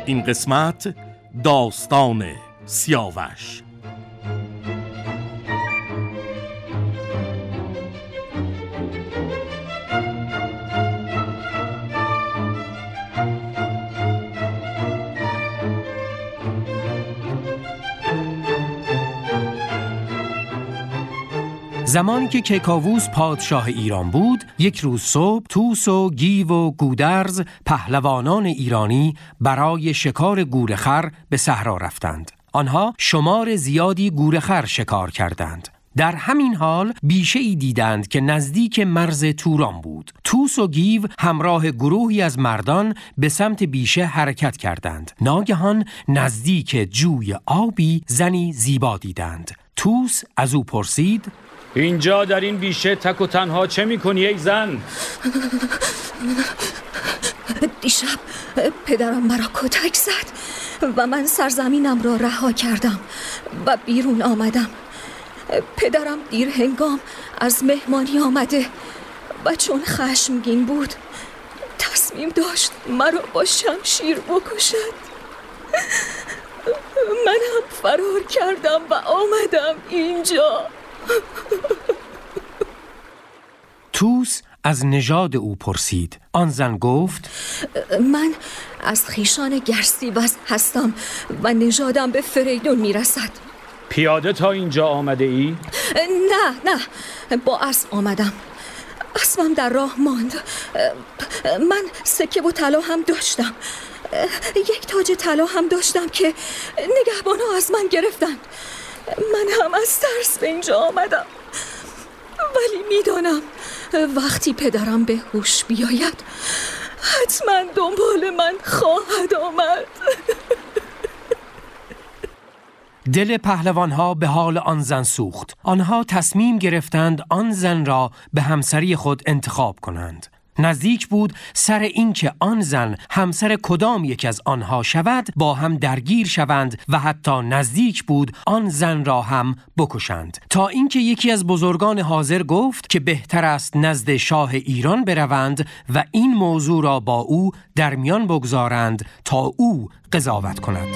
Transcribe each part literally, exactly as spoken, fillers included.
این قسمت داستان سیاوش. زمانی که کیکاووس پادشاه ایران بود، یک روز صبح توس و گیو و گودرز پهلوانان ایرانی برای شکار گورخر به صحرا رفتند. آنها شمار زیادی گورخر شکار کردند. در همین حال بیشه‌ای دیدند که نزدیک مرز توران بود. توس و گیو همراه گروهی از مردان به سمت بیشه حرکت کردند. ناگهان نزدیک جوی آبی زنی زیبا دیدند. توس از او پرسید: اینجا در این بیشه تک و تنها چه میکنی ای زن؟ دیشب پدرم مرا کتک زد و من سرزمینم را رها کردم و بیرون آمدم. پدرم دیر هنگام از مهمانی آمده و چون خشمگین بود تصمیم داشت مرا با شمشیر بکشد. من هم فرار کردم و آمدم اینجا. توس از نژاد او پرسید. آن زن گفت: من از خیشان گرسیوز هستم و نژادم به فریدون میرسد. پیاده تا اینجا آمده ای؟ نه نه با اسب آمدم. اسبم در راه ماند. من سکه و طلا هم داشتم. یک تاج طلا هم داشتم که نگهبانا از من گرفتن. من هم از ترس به اینجا آمدم، ولی میدانم وقتی پدرم به هوش بیاید حتما دنبال من خواهد آمد. دل پهلوانها به حال آن زن سوخت. آنها تصمیم گرفتند آن زن را به همسری خود انتخاب کنند. نزدیک بود سر اینکه آن زن همسر کدام یک از آنها شود با هم درگیر شوند و حتی نزدیک بود آن زن را هم بکشند، تا اینکه یکی از بزرگان حاضر گفت که بهتر است نزد شاه ایران بروند و این موضوع را با او در میان بگذارند تا او قضاوت کند.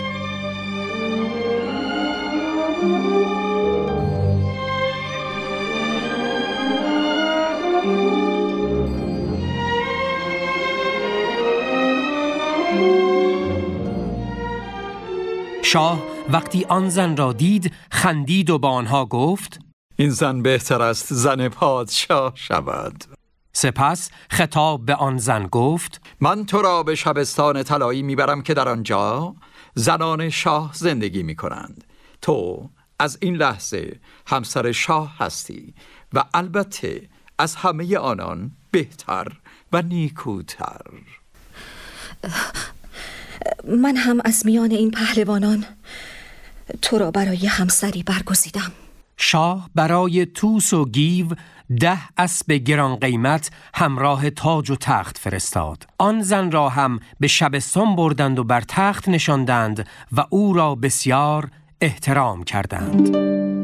شاه وقتی آن زن را دید خندید و با آنها گفت: این زن بهتر است زن پادشاه شود. سپس خطاب به آن زن گفت: من تو را به شبستان طلایی میبرم که در آنجا زنان شاه زندگی میکنند. تو از این لحظه همسر شاه هستی و البته از همه آنان بهتر و نیکوتر. من هم از میان این پهلوانان تو را برای همسری برگزیدم. شاه برای توس و گیو ده اسب گران قیمت همراه تاج و تخت فرستاد. آن زن را هم به شبستان بردند و بر تخت نشاندند و او را بسیار احترام کردند.